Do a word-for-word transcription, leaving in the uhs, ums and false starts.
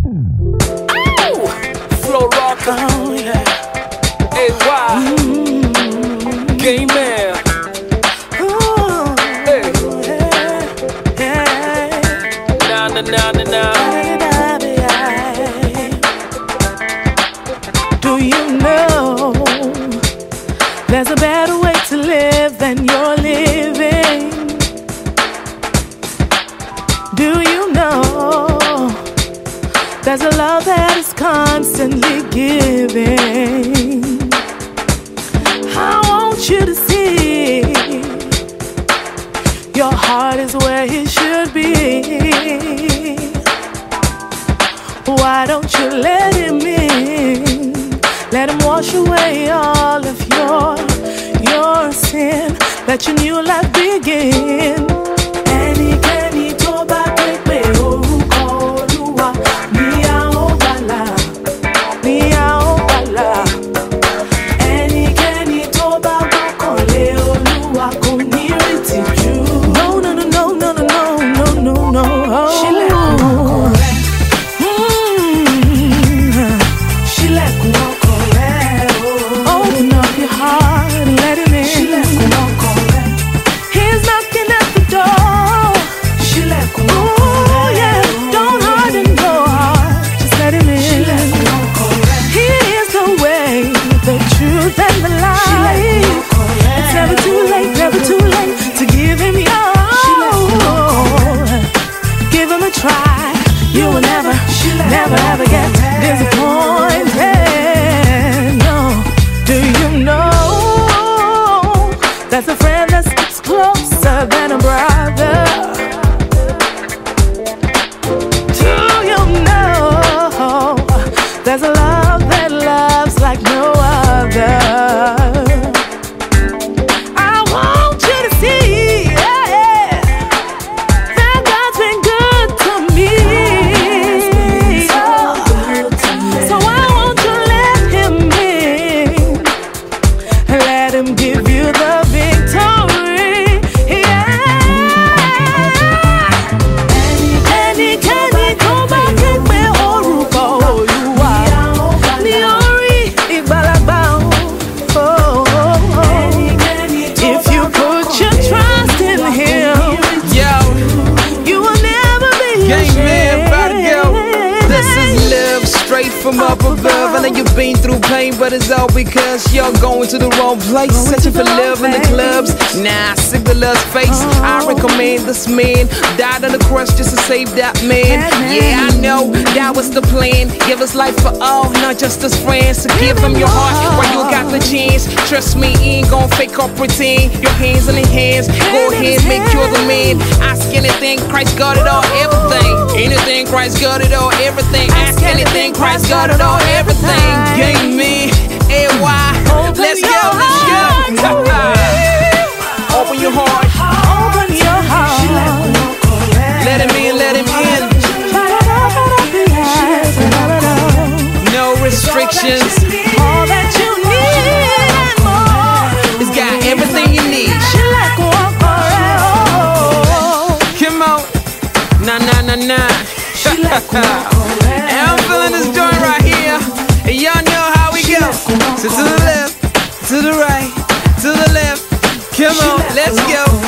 Flow rocker, oh, yeah. A Y, mm-hmm. Game man. Ooh, hey. Yeah, yeah. Nah, nah, nah, nah, nah. Do you know there's a better way to live than you're living? Do you know there's a love that is constantly giving? I want you to see your heart is where it should be. Why don't you let him in? Let him wash away all of your, your sin. Let your new life begin. Ẹnikẹ́ni tó bá ké pe orúkọ Olúwa ni a ó gbàlà, ni a ó gbàlà. Ẹnikẹ́ni tó bá gbọ́kànlé Olúwa kò ní rí ìtìjú. No, no, no, no, no, no, no, no, no. Ṣílẹ̀kùn ọkàn rẹ̀. Mm. Ṣílẹ̀kùn ọkàn rẹ̀. Open up your heart and let him in. Ṣílẹ̀kùn ọkàn rẹ̀. He's knocking at the door. Ṣílẹ̀kùn ọkàn rẹ̀. Oh yeah, don't harden your heart. Just let him in. Ṣílẹ̀kùn ọkàn rẹ̀. He is the way, the truth and the light. Ṣílẹ̀kùn ọkàn rẹ̀. It's never too late, never too late to give him your all. Give him a try. You will never, never ever get disappointed. No. Do you know that's a friend that sticks closer than a brother? Do you know there's a love that loves like no other? I want you to see, yeah, that God's been good to me. Oh, so I want you to let him in. Let him give you the victory. Yeah. Ẹnikẹ́ni tó bá ké pe orúkọ Olúwa ni ó rí ìgbàlagbà. Oh, oh, oh. If you put your trust in him, Yo, you will never be Game man, about to go. ashamed. This is love straight from up above. I know you've been through pain, but it's all because you're going to the wrong place. Searching for love in the clubs. Nah, sick the love's face. I recommend this man died on the cross just to save that man. Yeah, I know that was the plan. Give us life for all, not just as friends. So give him your heart while you got the chance. Trust me, he ain't gon' fake or pretend. Your hands in his hands. Go ahead, make you the man. Ask anything, Christ got it all, everything. Anything, Christ got it all, everything. Ask anything, Christ got it all, everything. Game me, A Y. Let's go, let's go. Open your heart, Open your heart. let him in, let him in. No restrictions. All that you need and more. It's got everything you need. Ṣílẹ̀kùn ọkàn rẹ̀. Come on, nah, nah, nah, nah. Ṣílẹ̀kùn ọkàn rẹ̀. And I'm feeling this joint right here. And y'all know how we go. So to the left, to the right, to the left. Come on, let's go.